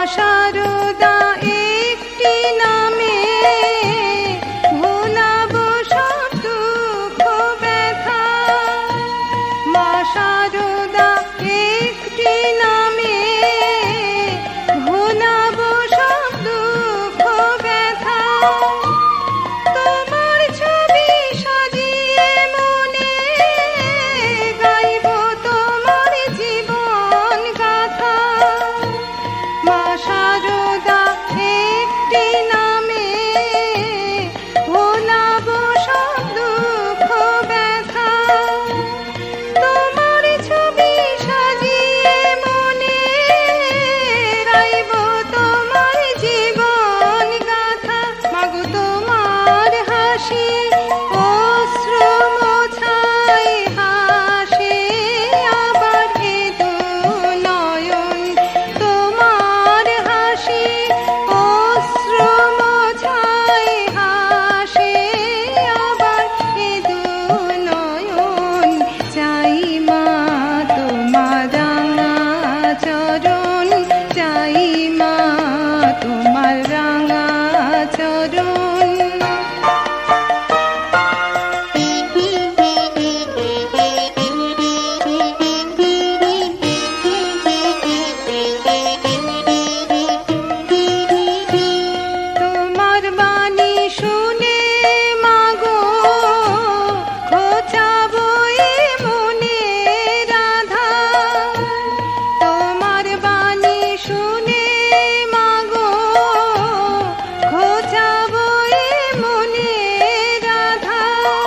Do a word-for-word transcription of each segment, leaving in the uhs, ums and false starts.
সারদা একটি নামে ভোলাবো সব দুঃখ ব্যথা। মা সারদা একটি নামে ভোলাবো সব দুঃখ ব্যথা। তোমার ছবি সাজিয়ে মনে গাইব তোমার জীবন গাথা। মা সারদা একটি নামে ভোলাবো সব দুঃখ ব্যথা। তোমার ছবি সাজিয়ে মনে গাইব তোমার জীবন গাথা। মাগো তোমার হাসি অশ্রু মোছায় হাসে আবার এ দু নয়ন। তোমার হাসি অশ্রু মোছায় হাসে আবার এ দু নয়ন। চাই মা তোমার রাঙা চরণ, চাই মা তোমার রাঙা চরণ। তোমার বাণী শুনে মাগো ঘোচাবো এ মনে রাধা। তোমার বাণী শুনে মাগো ঘোচাবো এ মনে রাধা।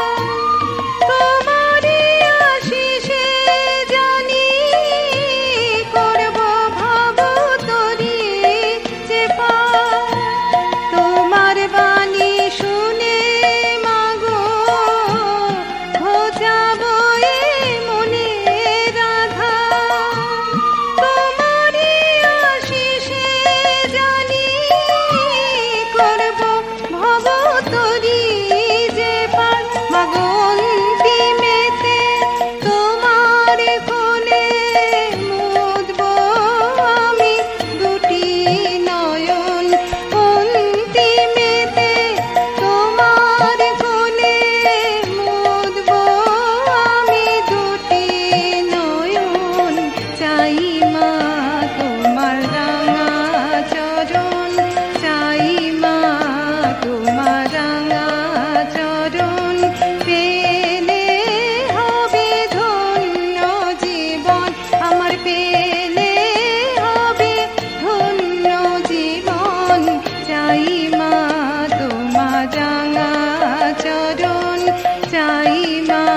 তোমারই আশিসে জানি করব ভাব তরি যে পার। তোমার বাণী শুনে মাগো ঘোচাবো এ মনে রাধা। তোমারই আশিসে জানি করব ভব তরি যে পার। মাগো অন্তিমেতে তোমার কোলে মুদবো আমি দুটি নয়ন। অন্তিমেতে তোমার কোলে মুদবো আমি দুটি নয়ন। চাই মা তোমার রাঙা চরণ, চাই মা তোমার রাঙা চরণ। পেলে হবে ধন্য জীবন আমার, পেলে হবে ধন্য জীবন। চাই মা তোমার রাঙা চরণ, চাই মা